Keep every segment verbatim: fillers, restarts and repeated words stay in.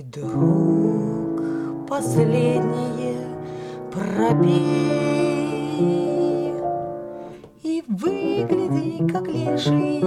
Друг, последнее пропей и выгляди, как леший.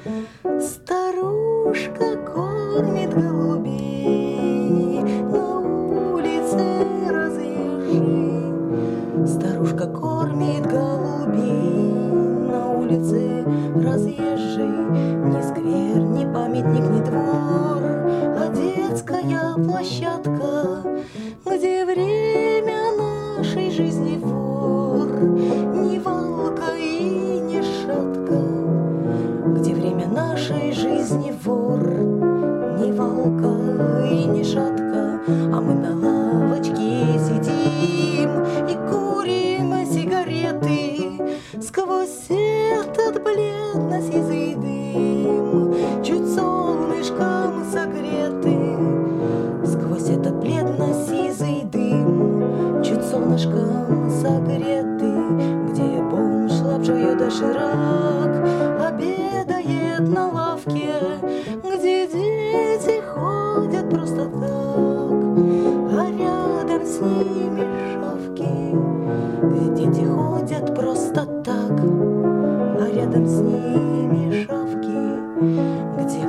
Старушка кормит голубей, на улице разъезжий. Старушка кормит голубей, на улице разъезжий. Ни сквер, ни памятник, ни двор, а детская площадка, где время нашей жизни вор, ни волка и ни шатка, где время нашей жизни вор, ни волка и ни шатка, а мы на лавочке сидим и курим сигареты сквозь этот бледно-сизый дым, чуть солнышком согреты. Сквозь этот бледно-сизый дым, чуть солнышком согреты, где бомж лапшою доширак обедает на лавке, где дети ходят просто так, а рядом с ними шавки, где дети ходят просто так, а рядом с ними шавки, где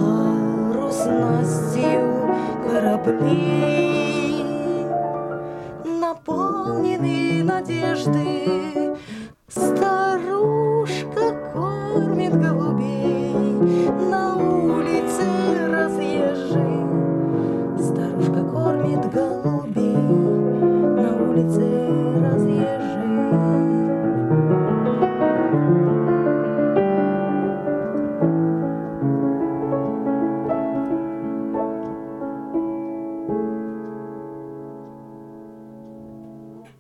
парусностью корабли наполнены надеждой